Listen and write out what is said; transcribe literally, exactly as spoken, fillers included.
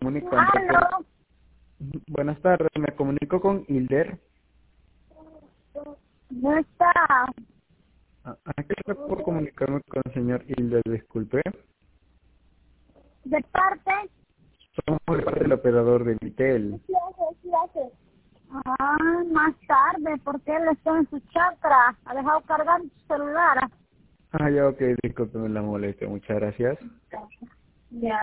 comunicando por... ¿Aló? Buenas tardes, me comunico con Hilder. No está. Ah, Aquí está por comunicarme con el señor Hilder, disculpe. ¿De parte? Somos de parte del operador de Vitel. Ah, más tarde, porque él está en su chakra. Ha dejado cargar su celular. Ah, ya, ok, discúlpeme la molestia, muchas gracias. Ya.